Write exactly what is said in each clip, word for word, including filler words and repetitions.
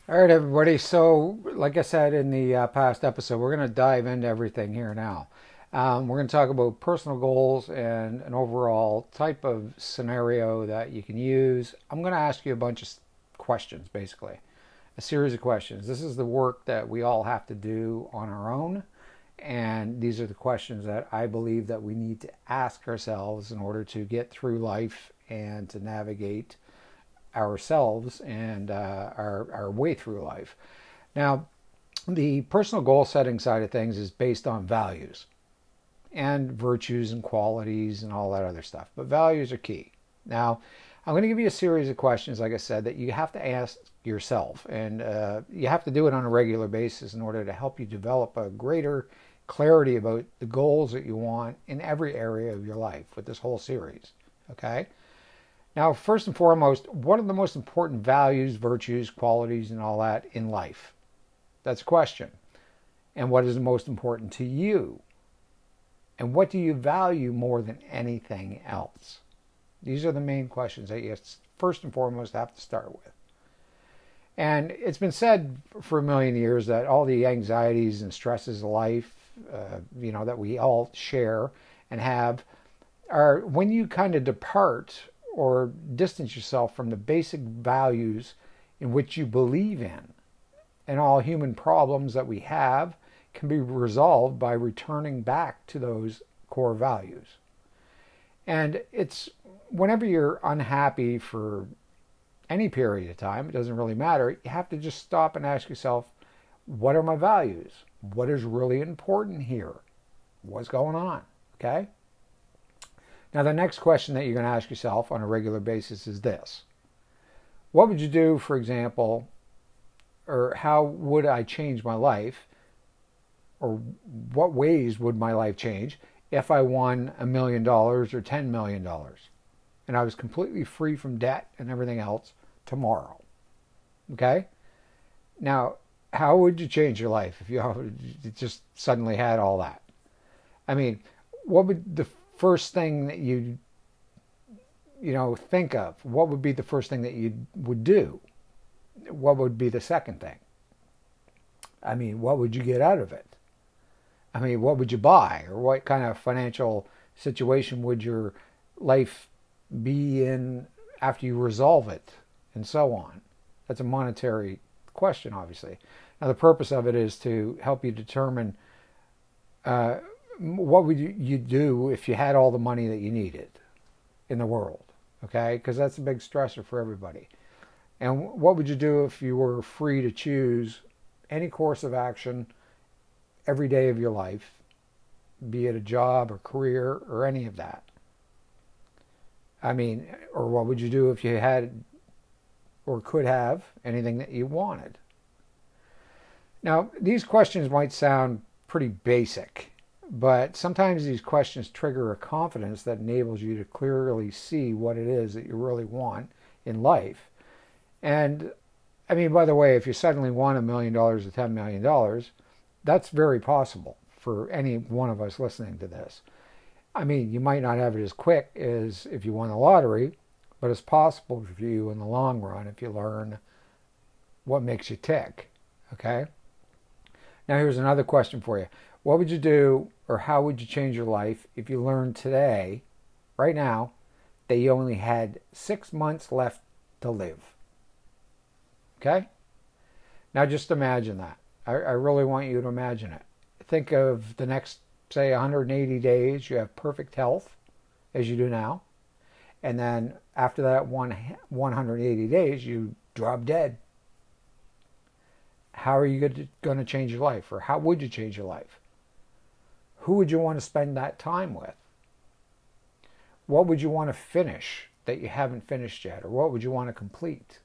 All right, everybody. So, like I said in the uh, past episode, we're going to dive into everything here now. Um, we're going to talk about personal goals and an overall type of scenario that you can use. I'm going to ask you a bunch of questions, basically, a series of questions. This is the work that we all have to do on our own, and these are the questions that I believe that we need to ask ourselves in order to get through life and to navigate ourselves and uh, our, our way through life. Now, the personal goal setting side of things is based on values and virtues and qualities and all that other stuff. But values are key. Now, I'm going to give you a series of questions, like I said, that you have to ask yourself. And uh, you have to do it on a regular basis in order to help you develop a greater clarity about the goals that you want in every area of your life with this whole series. Okay? Now, first and foremost, what are the most important values, virtues, qualities, and all that in life? That's a question. And what is the most important to you? And what do you value more than anything else? These are the main questions that you first and foremost have to start with. And it's been said for a million years that all the anxieties and stresses of life, uh, you know, that we all share and have, are when you kind of depart or distance yourself from the basic values in which you believe in. And all human problems that we have can be resolved by returning back to those core values. And it's whenever you're unhappy for any period of time, it doesn't really matter, you have to just stop and ask yourself, what are my values? What is really important here? What's going on? Okay? Now, the next question that you're going to ask yourself on a regular basis is this. What would you do, for example, or how would I change my life, or what ways would my life change if I won a million dollars or ten million dollars and I was completely free from debt and everything else tomorrow? Okay? Now, how would you change your life if you just suddenly had all that? I mean, what would the first thing that you you know think of? What would be the first thing that you would do? What would be the second thing? I mean, what would you get out of it? I mean, what would you buy, or what kind of financial situation would your life be in after you resolve it, and so on? That's a monetary question, obviously. Now, the purpose of it is to help you determine uh, what would you do if you had all the money that you needed in the world, okay? Because that's a big stressor for everybody. And what would you do if you were free to choose any course of action every day of your life, be it a job or career or any of that? I mean, or what would you do if you had or could have anything that you wanted? Now, these questions might sound pretty basic, but sometimes these questions trigger a confidence that enables you to clearly see what it is that you really want in life. And, I mean, by the way, if you suddenly won a million dollars or ten million dollars, that's very possible for any one of us listening to this. I mean, you might not have it as quick as if you won the lottery, but it's possible for you in the long run if you learn what makes you tick, okay? Now, here's another question for you. What would you do, or how would you change your life if you learned today, right now, that you only had six months left to live? Okay? Now, just imagine that. I, I really want you to imagine it. Think of the next, say, one hundred eighty days. You have perfect health, as you do now. And then after that one, one hundred eighty days, you drop dead. How are you going to change your life? Or how would you change your life? Who would you want to spend that time with? What would you want to finish that you haven't finished yet? Or what would you want to complete?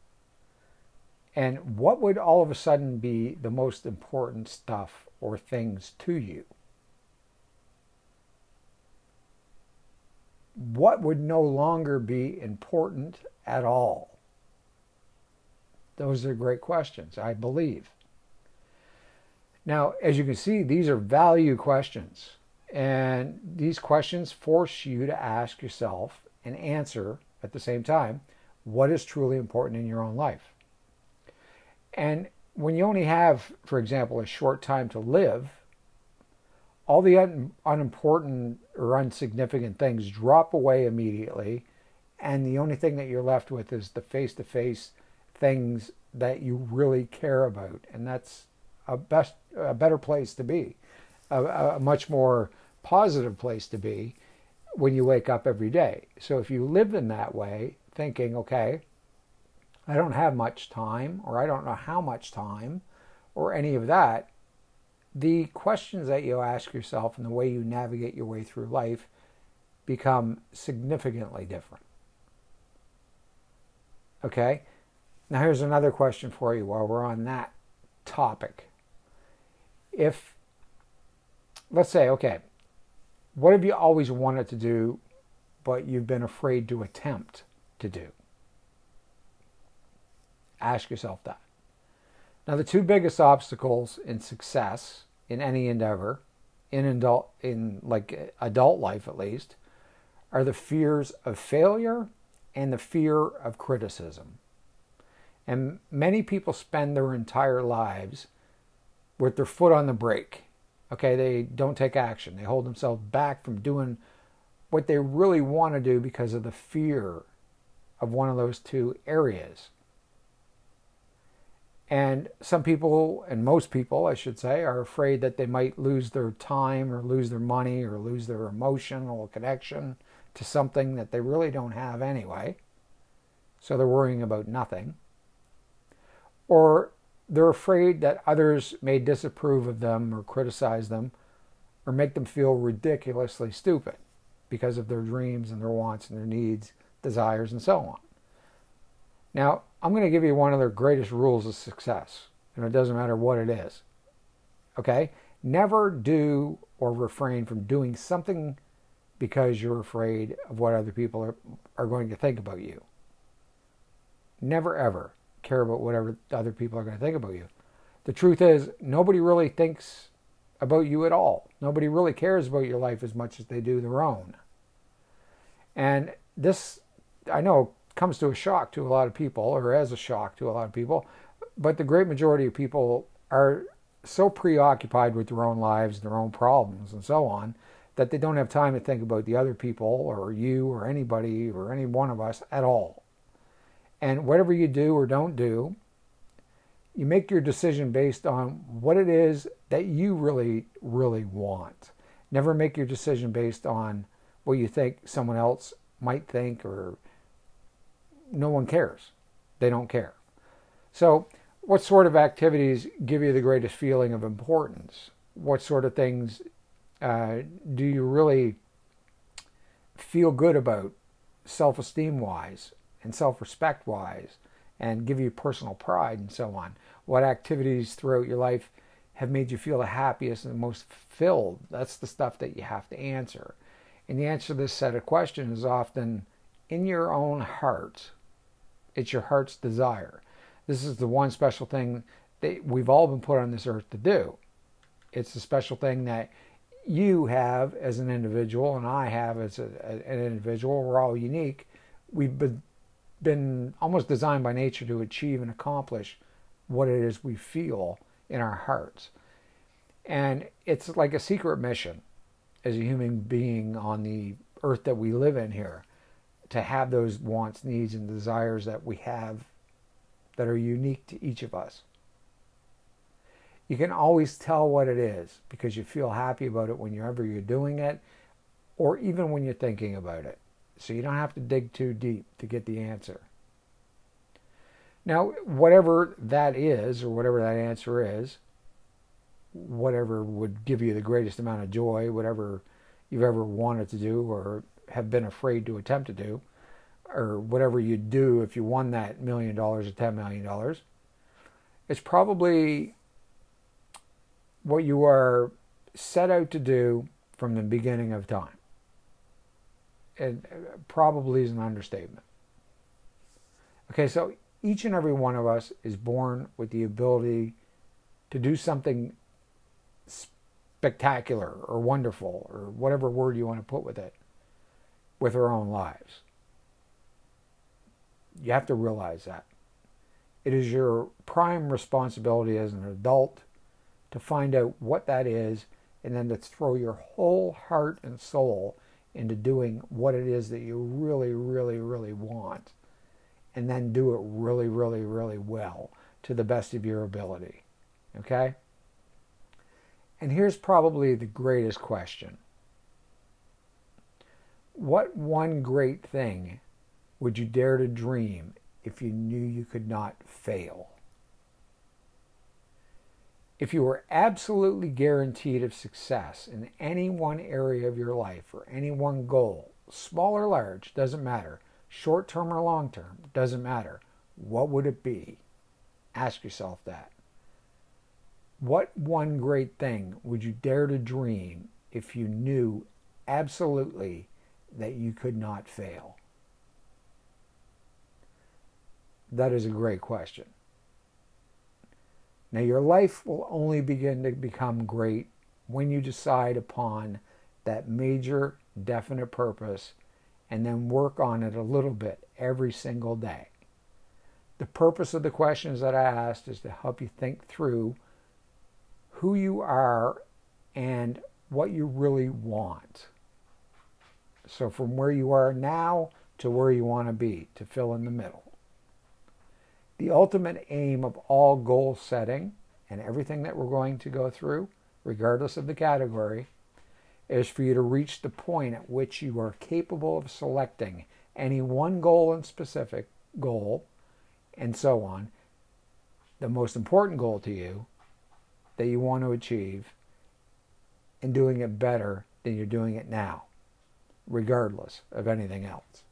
And what would all of a sudden be the most important stuff or things to you? What would no longer be important at all? Those are great questions, I believe. Now, as you can see, these are value questions. And these questions force you to ask yourself and answer at the same time what is truly important in your own life. And when you only have, for example, a short time to live, all the un- unimportant or insignificant things drop away immediately, and the only thing that you're left with is the face-to-face things that you really care about, and that's a best, a better place to be, a, a much more positive place to be when you wake up every day. So if you live in that way, thinking, okay, I don't have much time, or I don't know how much time, or any of that, the questions that you ask yourself and the way you navigate your way through life become significantly different. Okay? Now here's another question for you while we're on that topic. If, let's say, okay, what have you always wanted to do, but you've been afraid to attempt to do? Ask yourself that. Now, the two biggest obstacles in success in any endeavor, in adult, in like adult life at least, are the fears of failure and the fear of criticism. And many people spend their entire lives with their foot on the brake. Okay, they don't take action. They hold themselves back from doing what they really want to do because of the fear of one of those two areas. And some people, and most people, I should say, are afraid that they might lose their time or lose their money or lose their emotional connection to something that they really don't have anyway. So they're worrying about nothing. Or they're afraid that others may disapprove of them or criticize them or make them feel ridiculously stupid because of their dreams and their wants and their needs, desires, and so on. Now, I'm going to give you one of the greatest rules of success, and it doesn't matter what it is. Okay? Never do or refrain from doing something because you're afraid of what other people are, are going to think about you. Never, ever care about whatever other people are going to think about you. The truth is, nobody really thinks about you at all. Nobody really cares about your life as much as they do their own. And this, I know, comes to a shock to a lot of people, or as a shock to a lot of people, but the great majority of people are so preoccupied with their own lives, their own problems, and so on, that they don't have time to think about the other people, or you, or anybody, or any one of us at all. And whatever you do or don't do, you make your decision based on what it is that you really, really want. Never make your decision based on what you think someone else might think, or no one cares. They don't care. So what sort of activities give you the greatest feeling of importance? What sort of things uh, do you really feel good about self-esteem wise and self-respect wise, and give you personal pride and so on? What activities throughout your life have made you feel the happiest and the most fulfilled? That's the stuff that you have to answer. And the answer to this set of questions is often in your own heart. It's your heart's desire. This is the one special thing that we've all been put on this earth to do. It's the special thing that you have as an individual and I have as a, an individual. We're all unique. We've been, been almost designed by nature to achieve and accomplish what it is we feel in our hearts. And it's like a secret mission as a human being on the earth that we live in here, to have those wants, needs, and desires that we have that are unique to each of us. You can always tell what it is because you feel happy about it whenever you're doing it, or even when you're thinking about it. So you don't have to dig too deep to get the answer. Now, whatever that is, or whatever that answer is, whatever would give you the greatest amount of joy, whatever you've ever wanted to do or have been afraid to attempt to do, or whatever you'd do if you won that million dollars or ten million dollars, it's probably what you are set out to do from the beginning of time. It probably is an understatement. Okay, so each and every one of us is born with the ability to do something spectacular or wonderful, or whatever word you want to put with it, with our own lives. You have to realize that. It is your prime responsibility as an adult to find out what that is, and then to throw your whole heart and soul into doing what it is that you really, really, really want, and then do it really, really, really well to the best of your ability. Okay? And here's probably the greatest question. What one great thing would you dare to dream if you knew you could not fail? If you were absolutely guaranteed of success in any one area of your life or any one goal, small or large, doesn't matter, short term or long term, doesn't matter, what would it be? Ask yourself that. What one great thing would you dare to dream if you knew absolutely that you could not fail? That is a great question. Now, your life will only begin to become great when you decide upon that major, definite purpose and then work on it a little bit every single day. The purpose of the questions that I asked is to help you think through who you are and what you really want. So from where you are now to where you want to be, to fill in the middle. The ultimate aim of all goal setting and everything that we're going to go through, regardless of the category, is for you to reach the point at which you are capable of selecting any one goal and specific goal, and so on, the most important goal to you that you want to achieve, and doing it better than you're doing it now, regardless of anything else.